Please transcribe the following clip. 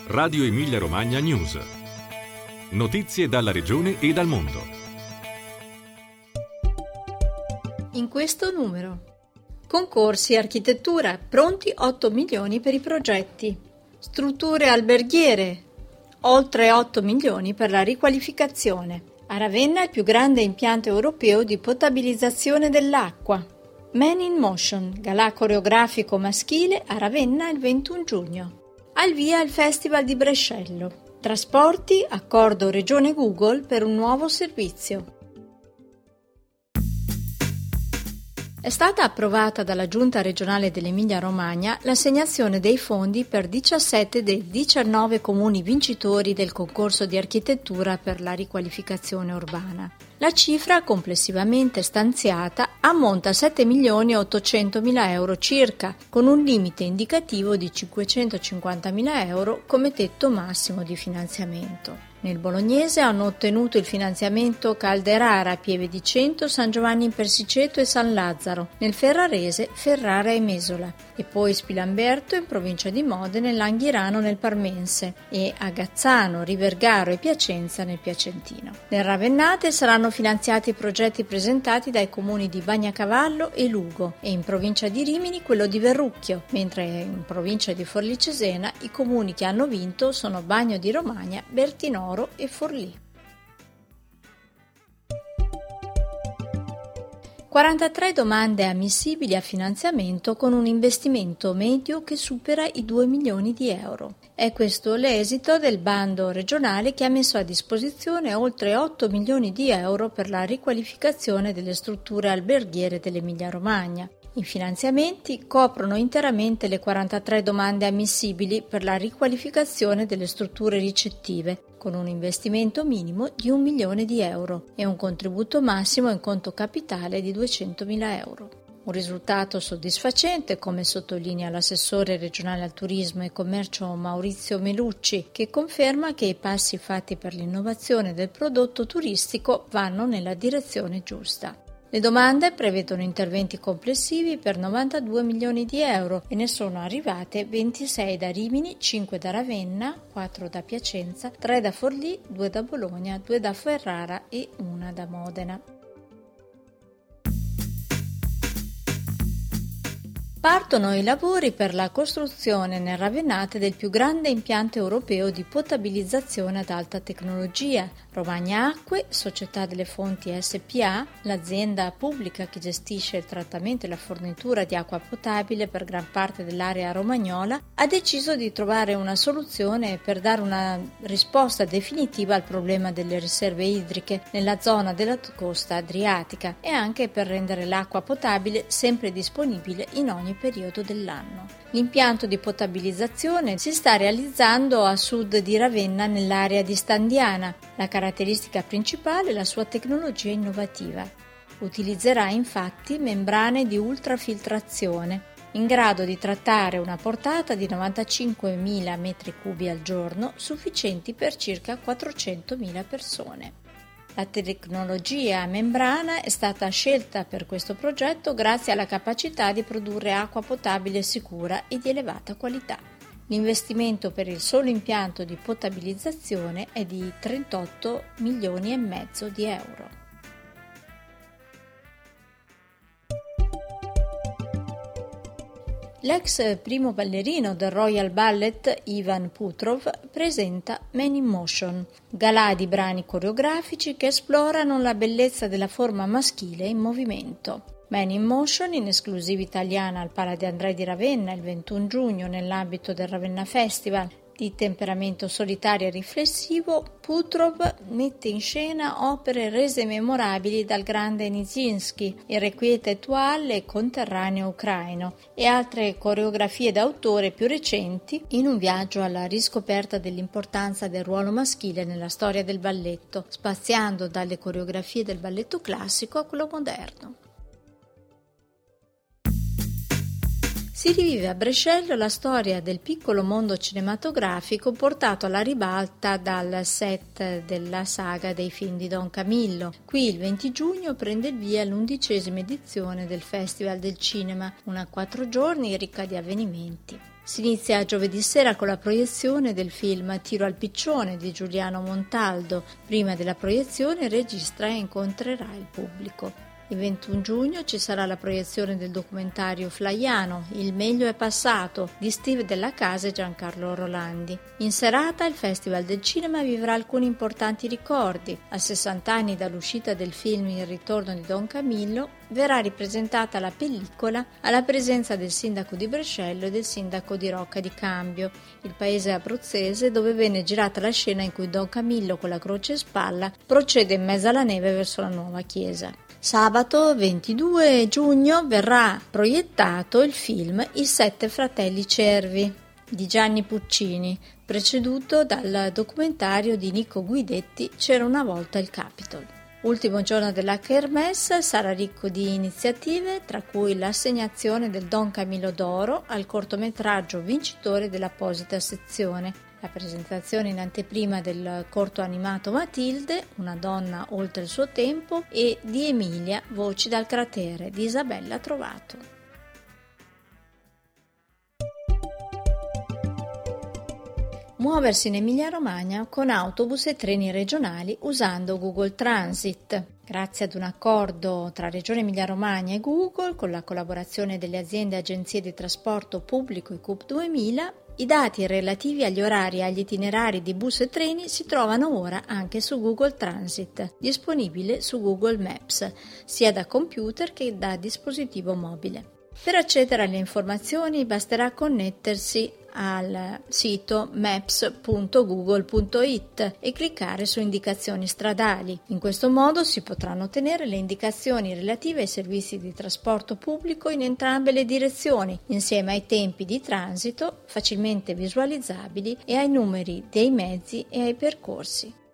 Radio Emilia Romagna News. Notizie dalla regione e dal mondo. In questo numero. Concorsi architettura, pronti 8 milioni per i progetti. Strutture alberghiere, oltre 8 milioni per la riqualificazione. A Ravenna il più grande impianto europeo di potabilizzazione dell'acqua. Man in Motion, galà coreografico maschile a Ravenna il 21 giugno. Al via il Festival di Brescello. Trasporti, accordo Regione Google per un nuovo servizio. È stata approvata dalla Giunta regionale dell'Emilia-Romagna l'assegnazione dei fondi per 17 dei 19 comuni vincitori del concorso di architettura per la riqualificazione urbana. La cifra complessivamente stanziata ammonta a 7.800.000 euro circa, con un limite indicativo di 550.000 euro come tetto massimo di finanziamento. Nel bolognese hanno ottenuto il finanziamento Calderara, Pieve di Cento, San Giovanni in Persiceto e San Lazzaro, nel ferrarese Ferrara e Mesola, e poi Spilamberto in provincia di Modena e Langhirano nel Parmense, e a Gazzano, Rivergaro e Piacenza nel Piacentino. Nel Ravennate saranno finanziati i progetti presentati dai comuni di Bagnacavallo e Lugo, e in provincia di Rimini quello di Verrucchio, mentre in provincia di Forlì Cesena i comuni che hanno vinto sono Bagno di Romagna, Bertinoro e Forlì. 43 domande ammissibili a finanziamento con un investimento medio che supera i 2 milioni di euro. È questo l'esito del bando regionale che ha messo a disposizione oltre 8 milioni di euro per la riqualificazione delle strutture alberghiere dell'Emilia-Romagna. I finanziamenti coprono interamente le 43 domande ammissibili per la riqualificazione delle strutture ricettive, con un investimento minimo di 1 milione di euro e un contributo massimo in conto capitale di 200.000 euro. Un risultato soddisfacente, come sottolinea l'assessore regionale al turismo e commercio Maurizio Melucci, che conferma che i passi fatti per l'innovazione del prodotto turistico vanno nella direzione giusta. Le domande prevedono interventi complessivi per 92 milioni di euro e ne sono arrivate 26 da Rimini, 5 da Ravenna, 4 da Piacenza, 3 da Forlì, 2 da Bologna, 2 da Ferrara e 1 da Modena. Partono i lavori per la costruzione nel Ravennate del più grande impianto europeo di potabilizzazione ad alta tecnologia. Romagna Acque, società delle fonti SpA, l'azienda pubblica che gestisce il trattamento e la fornitura di acqua potabile per gran parte dell'area romagnola, ha deciso di trovare una soluzione per dare una risposta definitiva al problema delle riserve idriche nella zona della costa adriatica e anche per rendere l'acqua potabile sempre disponibile in ogni periodo dell'anno. L'impianto di potabilizzazione si sta realizzando a sud di Ravenna nell'area di Standiana. La caratteristica principale è la sua tecnologia innovativa. Utilizzerà infatti membrane di ultrafiltrazione in grado di trattare una portata di 95.000 metri cubi al giorno, sufficienti per circa 400.000 persone. La tecnologia a membrana è stata scelta per questo progetto grazie alla capacità di produrre acqua potabile sicura e di elevata qualità. L'investimento per il solo impianto di potabilizzazione è di 38 milioni e mezzo di euro. L'ex primo ballerino del Royal Ballet, Ivan Putrov, presenta Man in Motion, galà di brani coreografici che esplorano la bellezza della forma maschile in movimento. Man in Motion, in esclusiva italiana al Pala de André di Ravenna il 21 giugno nell'ambito del Ravenna Festival. Di temperamento solitario e riflessivo, Putrov mette in scena opere rese memorabili dal grande Nijinsky, il Requiete Étoile e Conterraneo ucraino, e altre coreografie d'autore più recenti in un viaggio alla riscoperta dell'importanza del ruolo maschile nella storia del balletto, spaziando dalle coreografie del balletto classico a quello moderno. Si rivive a Brescello la storia del piccolo mondo cinematografico portato alla ribalta dal set della saga dei film di Don Camillo. Qui il 20 giugno prende il via l'11ª edizione del Festival del Cinema, una 4 giorni ricca di avvenimenti. Si inizia giovedì sera con la proiezione del film Tiro al piccione di Giuliano Montaldo. Prima della proiezione registra e incontrerà il pubblico. Il 21 giugno ci sarà la proiezione del documentario Flaiano, Il meglio è passato, di Steve Della Casa e Giancarlo Rolandi. In serata il Festival del Cinema vivrà alcuni importanti ricordi. A 60 anni dall'uscita del film Il ritorno di Don Camillo, verrà ripresentata la pellicola alla presenza del sindaco di Brescello e del sindaco di Rocca di Cambio, il paese abruzzese dove venne girata la scena in cui Don Camillo, con la croce in spalla, procede in mezzo alla neve verso la nuova chiesa. Sabato 22 giugno verrà proiettato il film I 7 fratelli Cervi di Gianni Puccini, preceduto dal documentario di Nico Guidetti C'era una volta il Capitol. Ultimo giorno della Kermesse sarà ricco di iniziative, tra cui l'assegnazione del Don Camillo d'Oro al cortometraggio vincitore dell'apposita sezione, la presentazione in anteprima del corto animato Matilde, una donna oltre il suo tempo, e di Emilia, Voci dal cratere, di Isabella Trovato. Muoversi in Emilia-Romagna con autobus e treni regionali usando Google Transit. Grazie ad un accordo tra Regione Emilia-Romagna e Google, con la collaborazione delle aziende e agenzie di trasporto pubblico e CUP 2000, i dati relativi agli orari e agli itinerari di bus e treni si trovano ora anche su Google Transit, disponibile su Google Maps, sia da computer che da dispositivo mobile. Per accedere alle informazioni basterà connettersi al sito maps.google.it e cliccare su indicazioni stradali. In questo modo si potranno ottenere le indicazioni relative ai servizi di trasporto pubblico in entrambe le direzioni, insieme ai tempi di transito facilmente visualizzabili e ai numeri dei mezzi e ai percorsi.